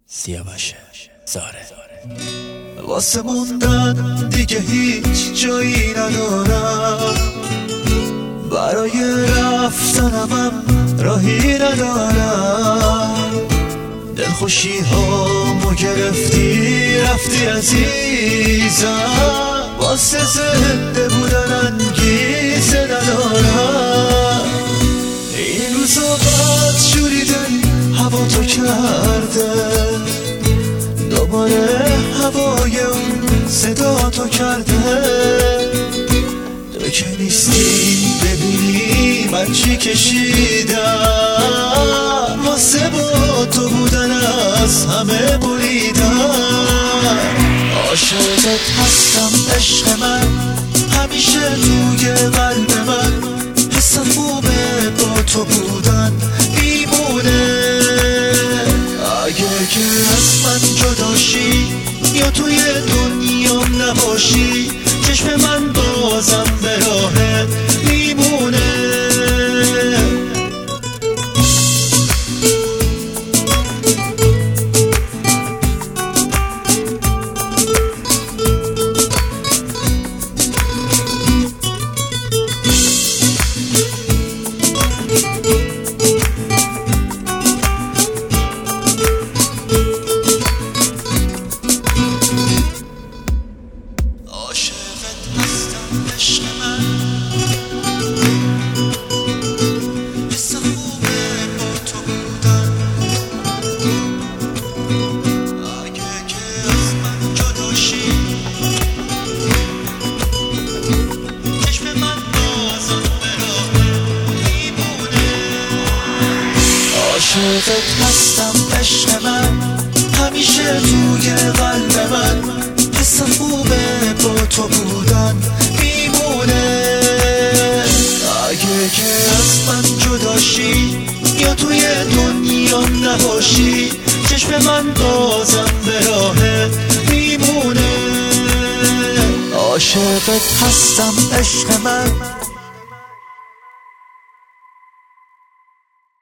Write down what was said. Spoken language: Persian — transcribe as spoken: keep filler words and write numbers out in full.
سیاوش زاره. واسه موندن دیگه هیچ جایی ندارم، برای رفتنم هم راهی ندارم. دلخوشی هامو گرفتی رفتی عزیزم، واسه زنده بودن انگیزه ندارم. این روزا بد شوریدن هوا تو کرده، دوباره هوای اون صدا تو کرده. تو که نیستی ببینی من چی کشیدم، واسه با تو بودن از همه بریدم. عاشقت هستم عشق من، همیشه توی قلب من. حسم خوبه با تو بودن میمونه. اگه که از من جداشی یا توی دنیام نباشی، چشم من بازم به راهت میمونه. عاشقت هستم عشق من، همیشه توی قلب من. حسم خوبه با تو بودن میمونه. اگه که از من جداشی یا توی دنیام نباشی، چشم من بازم به راهت میمونه. عاشقت هستم عشق من.